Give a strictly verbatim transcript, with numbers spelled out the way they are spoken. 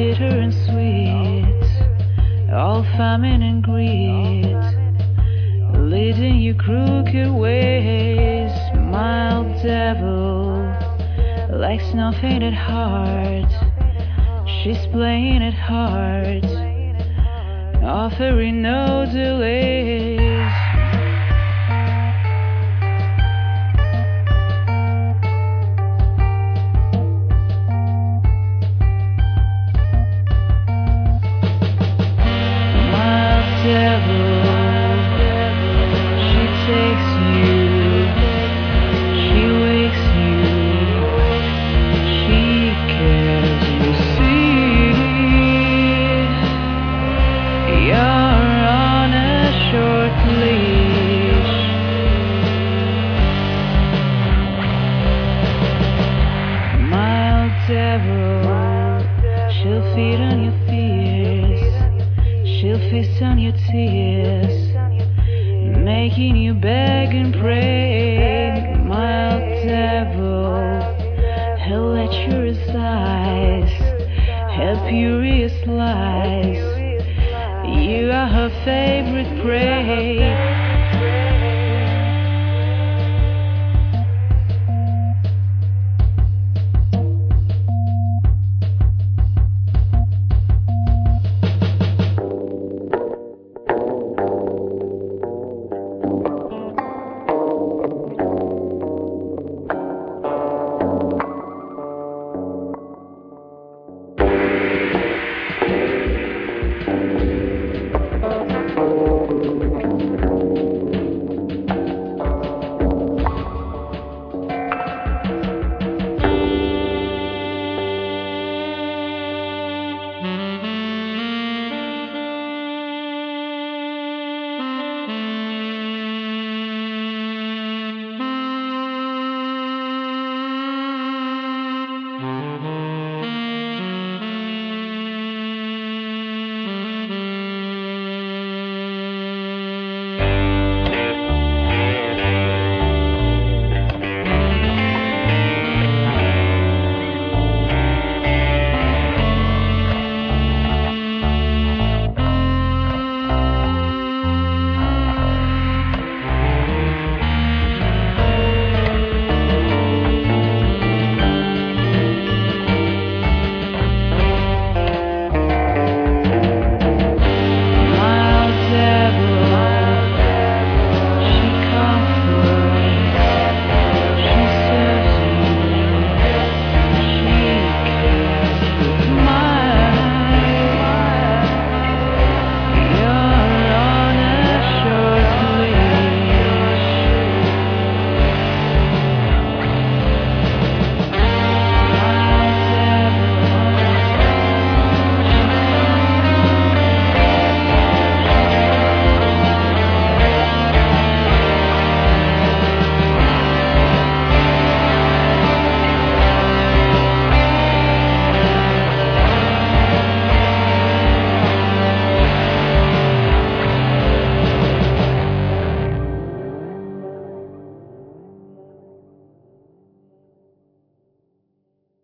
bitter and sweet, all famine and greed, leading you crooked ways. Mild devil, like nothing at heart, she's playing it hard, offering no delays. Devil, she takes you, she wakes you, she cares, you see, you're on a short leash. Mild devil, she'll feed on your fears, she'll feast on your tears, making you beg and pray. Mild devil, her lecherous eyes, her furious lies, you are her favorite prey.